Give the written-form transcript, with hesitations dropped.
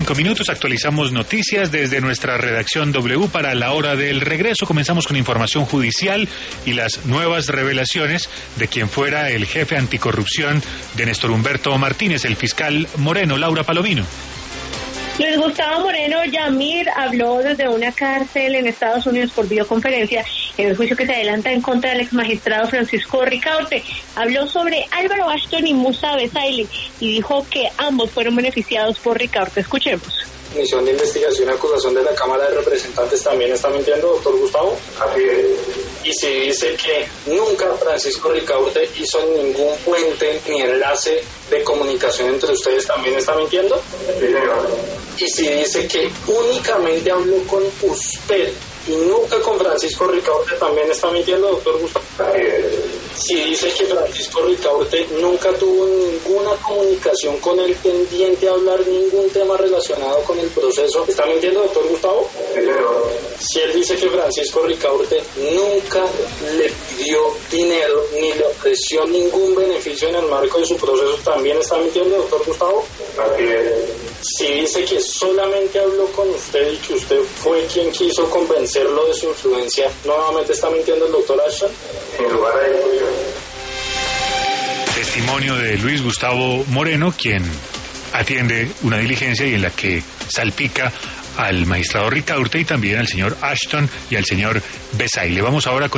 5 minutos, actualizamos noticias desde nuestra redacción W para la hora del regreso. Comenzamos con información judicial y las nuevas revelaciones de quien fuera el jefe anticorrupción de Néstor Humberto Martínez, el fiscal Moreno. Laura Palomino. Luis Gustavo Moreno Yamir habló desde una cárcel en Estados Unidos por videoconferencia en el juicio que se adelanta en contra del exmagistrado Francisco Ricaurte. Habló sobre Álvaro Ashton y Musa Besaile y dijo que ambos fueron beneficiados por Ricaurte. Escuchemos. Comisión de investigación y acusación de la Cámara de Representantes también está mintiendo, doctor Gustavo. Y si dice que nunca Francisco Ricaurte hizo ningún puente ni enlace de comunicación entre ustedes, ¿también está mintiendo? Y si dice que únicamente habló con usted y nunca con Francisco Ricaurte, ¿también está mintiendo, doctor Gustavo? Si dice que Francisco Ricaurte nunca tuvo ninguna comunicación con él pendiente a hablar ningún tema relacionado con el proceso, ¿está mintiendo, doctor Gustavo? Si él dice que Francisco Ricaurte nunca le pidió dinero ni le ofreció ningún beneficio en el marco de su proceso, ¿también está mintiendo, doctor Gustavo? Si dice que solamente habló con usted y que usted fue quien quiso convencerlo de su influencia, ¿nuevamente está mintiendo el doctor Ashton? En lugar de discusión. Testimonio de Luis Gustavo Moreno, quien atiende una diligencia y en la que salpica al magistrado Ricaurte y también al señor Ashton y al señor Besaile. Vamos ahora con